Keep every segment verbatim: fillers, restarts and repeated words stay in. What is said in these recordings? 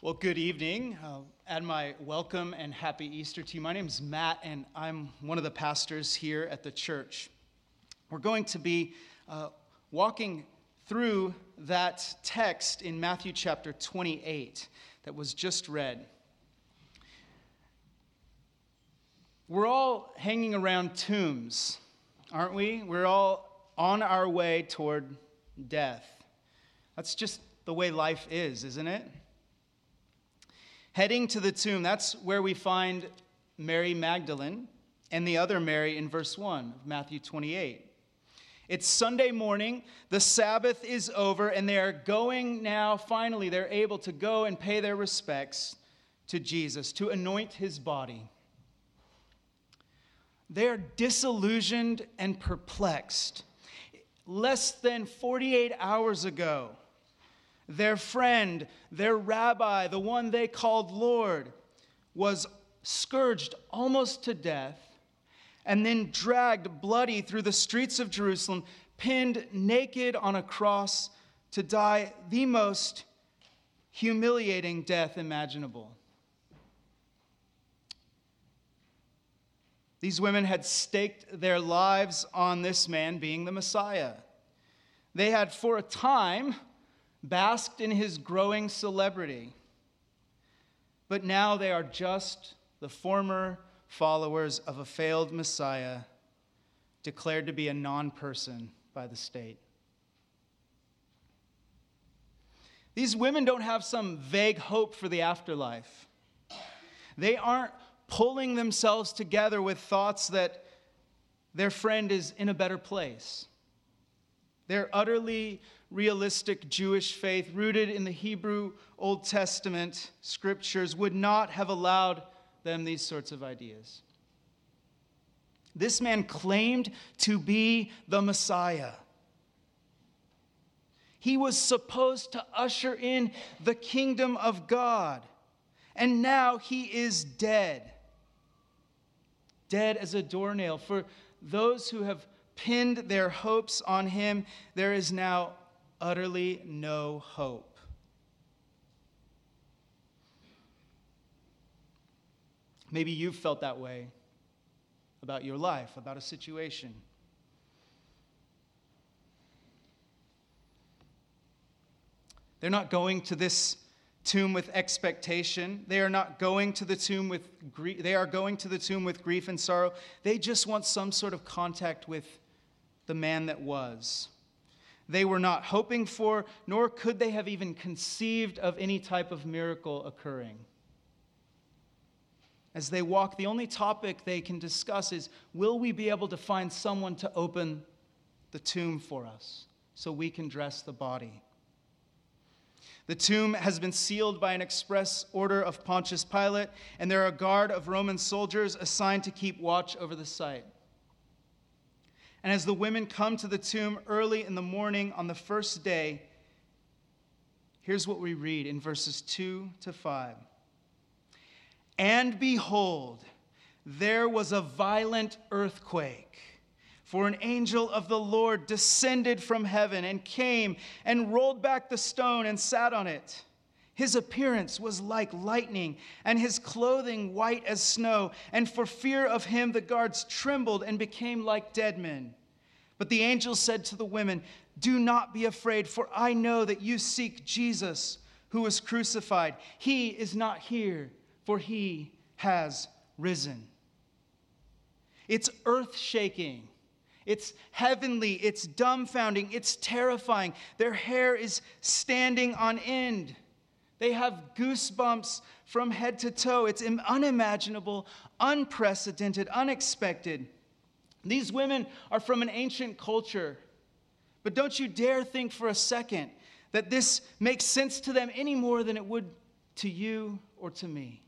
Well, good evening. Uh, add my welcome and happy Easter to you. My name is Matt, and I'm one of the pastors here at the church. We're going to be uh, walking through that text in Matthew chapter twenty-eight that was just read. We're all hanging around tombs, aren't we? We're all on our way toward death. That's just the way life is, isn't it? Heading to the tomb, that's where we find Mary Magdalene and the other Mary in verse one of Matthew twenty-eight. It's Sunday morning, the Sabbath is over, and they are going now, finally, they're able to go and pay their respects to Jesus, to anoint his body. They're disillusioned and perplexed. Less than forty-eight hours ago, their friend, their rabbi, the one they called Lord, was scourged almost to death and then dragged bloody through the streets of Jerusalem, pinned naked on a cross to die the most humiliating death imaginable. These women had staked their lives on this man being the Messiah. They had, for a time, basked in his growing celebrity. But now they are just the former followers of a failed Messiah, declared to be a non-person by the state. These women don't have some vague hope for the afterlife. They aren't pulling themselves together with thoughts that their friend is in a better place. Their utterly realistic Jewish faith, rooted in the Hebrew Old Testament scriptures, would not have allowed them these sorts of ideas. This man claimed to be the Messiah. He was supposed to usher in the kingdom of God, and now he is dead. Dead as a doornail. For those who have pinned their hopes on him, there is now utterly no hope. Maybe you've felt that way about your life, about a situation. They're not going to this tomb with expectation. They are not going to the tomb with grief. They are going to the tomb with grief and sorrow. They just want some sort of contact with the man that was. They were not hoping for, nor could they have even conceived of any type of miracle occurring. As they walk, the only topic they can discuss is, will we be able to find someone to open the tomb for us so we can dress the body? The tomb has been sealed by an express order of Pontius Pilate, and there are a guard of Roman soldiers assigned to keep watch over the site. And as the women come to the tomb early in the morning on the first day, here's what we read in verses two to five. And behold, there was a violent earthquake, for an angel of the Lord descended from heaven and came and rolled back the stone and sat on it. His appearance was like lightning, and his clothing white as snow. And for fear of him, the guards trembled and became like dead men. But the angel said to the women, "Do not be afraid, for I know that you seek Jesus, who was crucified. He is not here, for he has risen." It's earth-shaking. It's heavenly. It's dumbfounding. It's terrifying. Their hair is standing on end. They have goosebumps from head to toe. It's unimaginable, unprecedented, unexpected. These women are from an ancient culture. But don't you dare think for a second that this makes sense to them any more than it would to you or to me.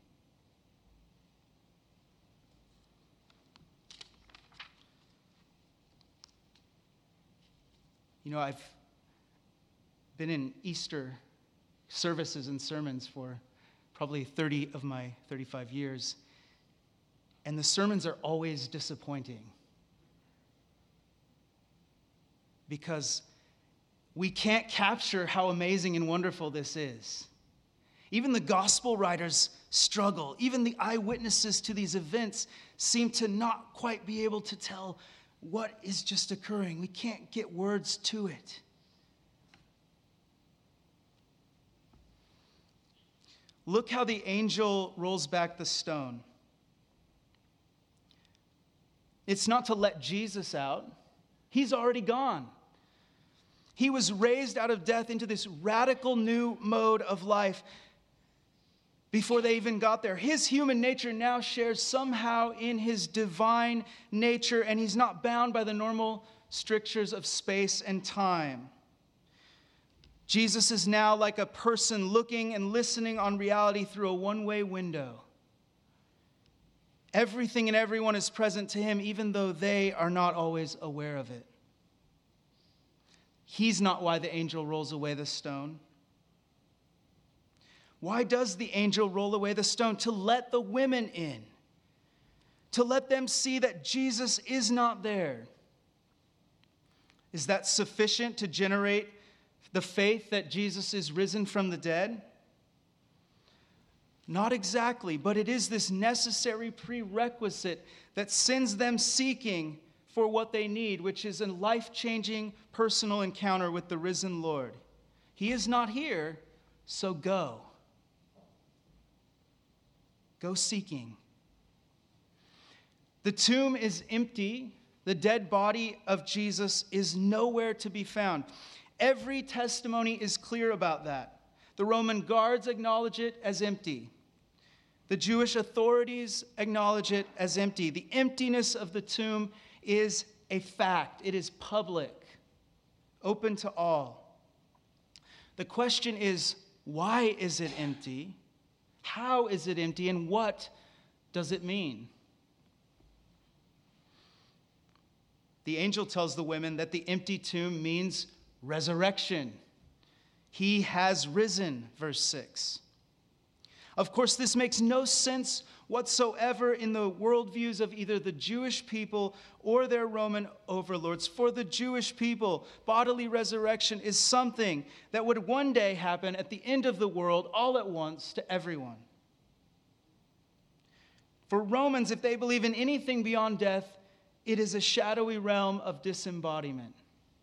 You know, I've been in Easter services and sermons for probably thirty of my thirty-five years, and the sermons are always disappointing because we can't capture how amazing and wonderful this is. Even the gospel writers struggle. Even the eyewitnesses to these events seem to not quite be able to tell what is just occurring. We can't get words to it. Look how the angel rolls back the stone. It's not to let Jesus out. He's already gone. He was raised out of death into this radical new mode of life before they even got there. His human nature now shares somehow in his divine nature, and he's not bound by the normal strictures of space and time. Jesus is now like a person looking and listening on reality through a one-way window. Everything and everyone is present to him, even though they are not always aware of it. He's not why the angel rolls away the stone. Why does the angel roll away the stone? To let the women in. To let them see that Jesus is not there. Is that sufficient to generate the faith that Jesus is risen from the dead? Not exactly, but it is this necessary prerequisite that sends them seeking for what they need, which is a life-changing personal encounter with the risen Lord. He is not here, so go. Go seeking. The tomb is empty. The dead body of Jesus is nowhere to be found. Every testimony is clear about that. The Roman guards acknowledge it as empty. The Jewish authorities acknowledge it as empty. The emptiness of the tomb is a fact. It is public, open to all. The question is, why is it empty? How is it empty? And what does it mean? The angel tells the women that the empty tomb means resurrection. He has risen, verse six. Of course, this makes no sense whatsoever in the worldviews of either the Jewish people or their Roman overlords. For the Jewish people, bodily resurrection is something that would one day happen at the end of the world all at once to everyone. For Romans, if they believe in anything beyond death, it is a shadowy realm of disembodiment.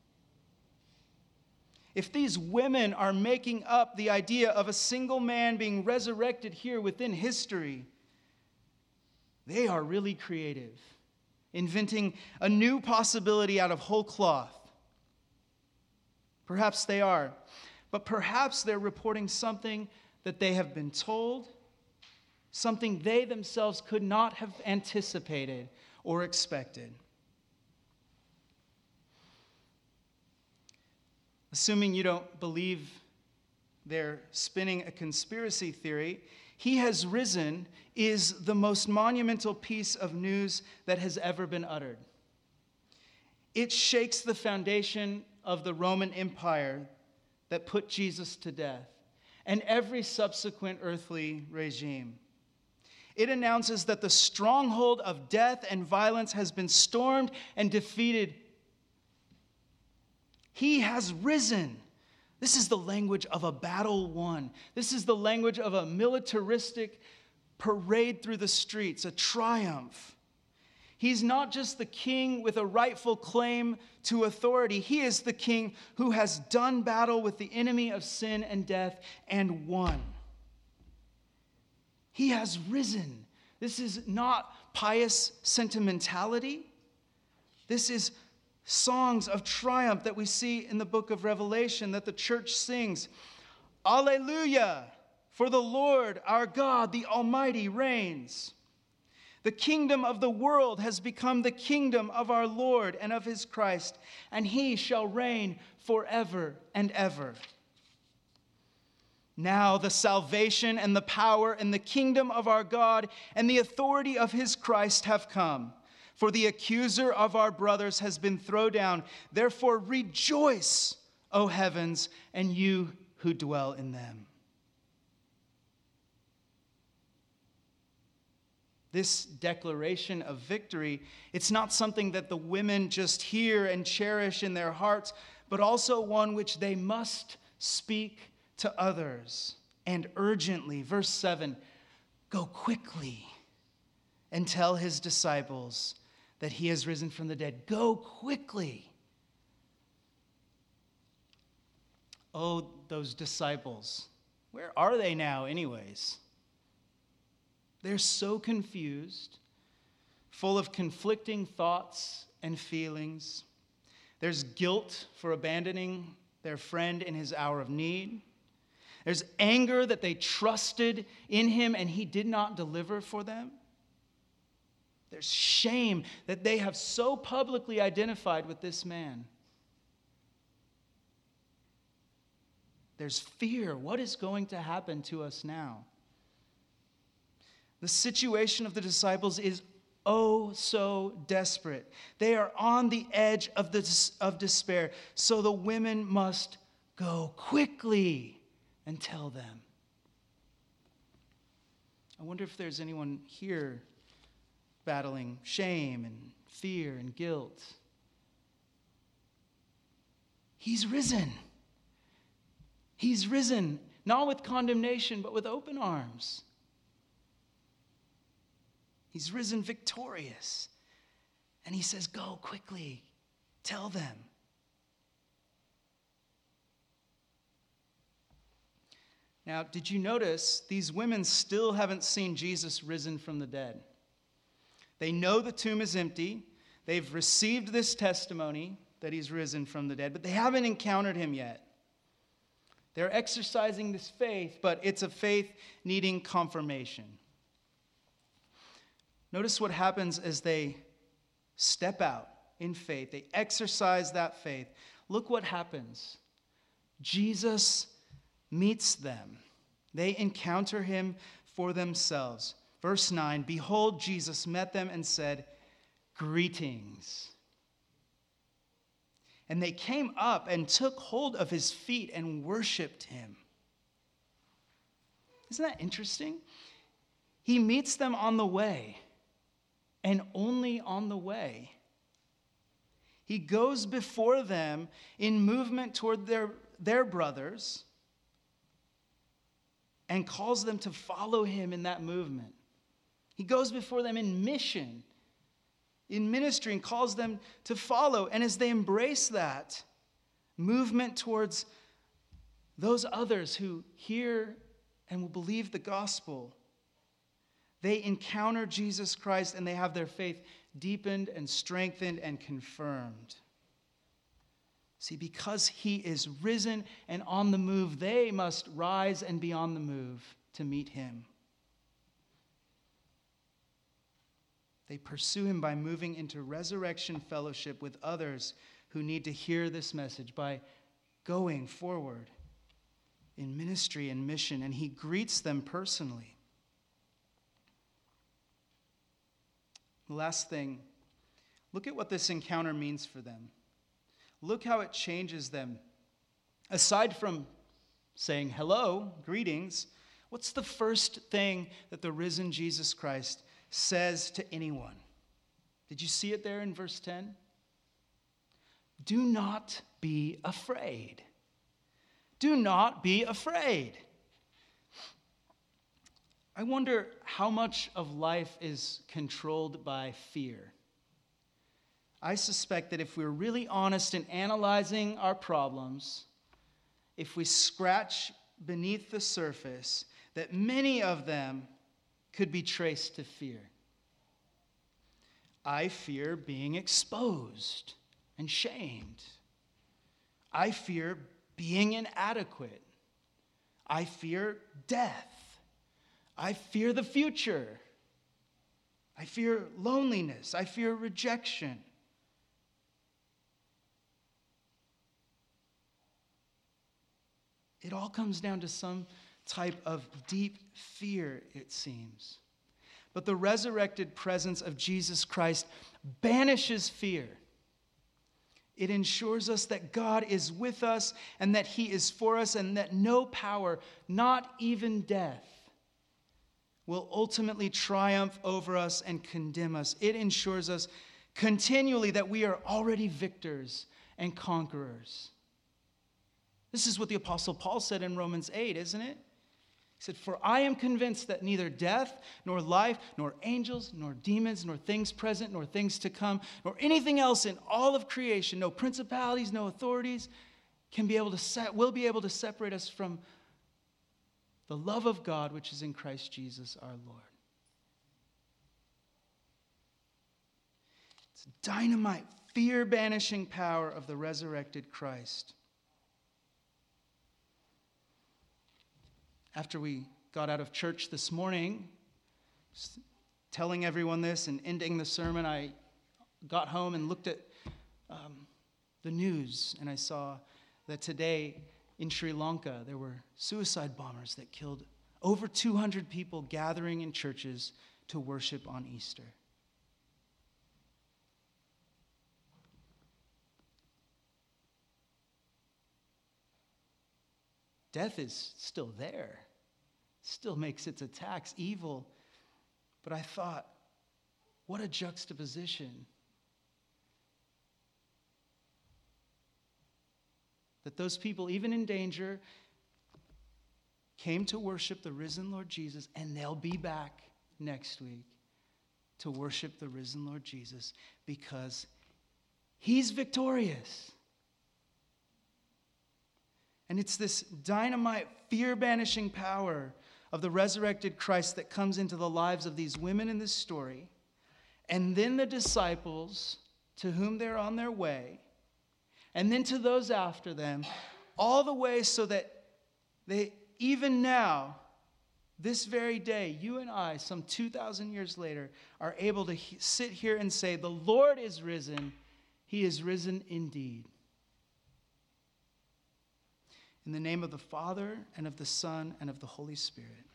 If these women are making up the idea of a single man being resurrected here within history, they are really creative, inventing a new possibility out of whole cloth. Perhaps they are, but perhaps they're reporting something that they have been told, something they themselves could not have anticipated or expected. Assuming you don't believe they're spinning a conspiracy theory, he has risen is the most monumental piece of news that has ever been uttered. It shakes the foundation of the Roman Empire that put Jesus to death and every subsequent earthly regime. It announces that the stronghold of death and violence has been stormed and defeated. He has risen. This is the language of a battle won. This is the language of a militaristic parade through the streets, a triumph. He's not just the king with a rightful claim to authority. He is the king who has done battle with the enemy of sin and death and won. He has risen. This is not pious sentimentality. This is songs of triumph that we see in the book of Revelation that the church sings. Alleluia, for the Lord our God, the Almighty, reigns. The kingdom of the world has become the kingdom of our Lord and of his Christ, and he shall reign forever and ever. Now the salvation and the power and the kingdom of our God and the authority of his Christ have come. For the accuser of our brothers has been thrown down. Therefore rejoice, O heavens, and you who dwell in them. This declaration of victory, it's not something that the women just hear and cherish in their hearts, but also one which they must speak to others. and urgently. Verse seven, go quickly and tell his disciples that he has risen from the dead. Go quickly. Oh, those disciples. Where are they now, anyways? They're so confused, full of conflicting thoughts and feelings. There's guilt for abandoning their friend in his hour of need. There's anger that they trusted in him and he did not deliver for them. There's shame that they have so publicly identified with this man. There's fear. What is going to happen to us now? The situation of the disciples is oh so desperate. They are on the edge of, the, of despair. So the women must go quickly and tell them. I wonder if there's anyone here battling shame and fear and guilt. He's risen. He's risen, not with condemnation, but with open arms. He's risen victorious. And he says, go quickly, tell them. Now, did you notice these women still haven't seen Jesus risen from the dead? They know the tomb is empty. They've received this testimony that he's risen from the dead, but they haven't encountered him yet. They're exercising this faith, but it's a faith needing confirmation. Notice what happens as they step out in faith. They exercise that faith. Look what happens. Jesus meets them. They encounter him for themselves. Verse nine, behold, Jesus met them and said, greetings. And they came up and took hold of his feet and worshiped him. Isn't that interesting? He meets them on the way, and only on the way. He goes before them in movement toward their, their brothers and calls them to follow him in that movement. He goes before them in mission, in ministry, and calls them to follow. And as they embrace that movement towards those others who hear and will believe the gospel, they encounter Jesus Christ and they have their faith deepened and strengthened and confirmed. See, because he is risen and on the move, they must rise and be on the move to meet him. They pursue him by moving into resurrection fellowship with others who need to hear this message, by going forward in ministry and mission, and he greets them personally. The last thing, look at what this encounter means for them. Look how it changes them. Aside from saying hello, greetings, what's the first thing that the risen Jesus Christ says to anyone? Did you see it there in verse ten? Do not be afraid. Do not be afraid. I wonder how much of life is controlled by fear. I suspect that if we're really honest in analyzing our problems, if we scratch beneath the surface, that many of them could be traced to fear. I fear being exposed and shamed. I fear being inadequate. I fear death. I fear the future. I fear loneliness. I fear rejection. It all comes down to some type of deep fear, it seems. But the resurrected presence of Jesus Christ banishes fear. It ensures us that God is with us and that he is for us, and that no power, not even death, will ultimately triumph over us and condemn us. It ensures us continually that we are already victors and conquerors. This is what the Apostle Paul said in Romans eight, isn't it? He said, "For I am convinced that neither death, nor life, nor angels, nor demons, nor things present, nor things to come, nor anything else in all of creation, no principalities, no authorities, can be able to set, will be able to separate us from the love of God which is in Christ Jesus our Lord." It's dynamite, fear-banishing power of the resurrected Christ. After we got out of church this morning, telling everyone this and ending the sermon, I got home and looked at um, the news, and I saw that today in Sri Lanka there were suicide bombers that killed over two hundred people gathering in churches to worship on Easter. Death is still there. Still makes its attacks evil. But I thought, what a juxtaposition. That those people, even in danger, came to worship the risen Lord Jesus, and they'll be back next week to worship the risen Lord Jesus because he's victorious. And it's this dynamite, fear-banishing power of the resurrected Christ that comes into the lives of these women in this story, and then the disciples to whom they're on their way, and then to those after them, all the way so that they, even now, this very day, you and I, some two thousand years later, are able to he- sit here and say, "The Lord is risen. He is risen indeed." In the name of the Father, and of the Son, and of the Holy Spirit.